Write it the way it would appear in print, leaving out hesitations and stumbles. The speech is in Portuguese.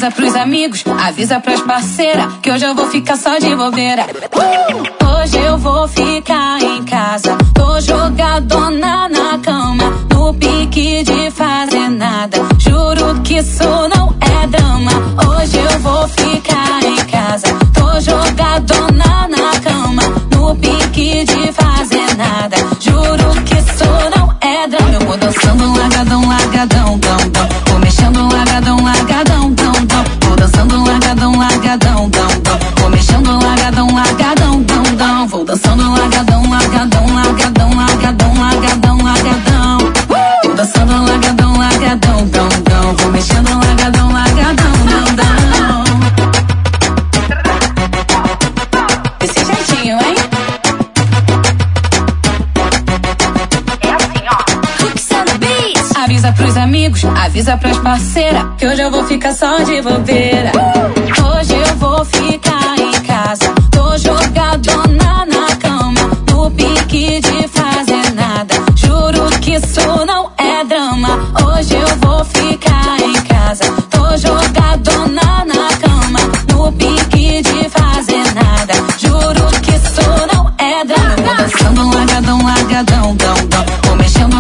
Avisa pros amigos, avisa pras parceiras, que hoje eu vou ficar só de bobeira. Hoje eu vou ficar em casa, tô jogadona na cama, no pique de fazer nada. Juro que isso não é drama. Hoje eu vou ficar em casa, tô jogadona na cama, no pique de fazer nada. Juro que isso não é drama. Eu vou dançando largadão, largadão, dão, dão. Vou mexendo largadão, largadão, dão, dão. Vou dançando largadão, largadão, dão, dão. Vou mexendo largadão, largadão, dão, dão. Vou dançando largadão, largadão, largadão, largadão, largadão, largadão. Vou dançando largadão, largadão, dão, dão. Vou mexendo largadão, largadão, dão, dão. Desse jeitinho, hein? É assim, ó. Hooks on the beat. Avisa pros amigos, avisa pras parceiras, que hoje eu vou ficar só de bobeira. Hoje eu vou ficar em casa, tô jogadona na cama, no pique de fazer nada. Juro que isso não é drama. Hoje eu vou ficar em casa, tô jogadona na cama, no pique de fazer nada. Juro que isso não é drama. Eu vou dançando largadão, largadão, dão, dão. Vou mexendo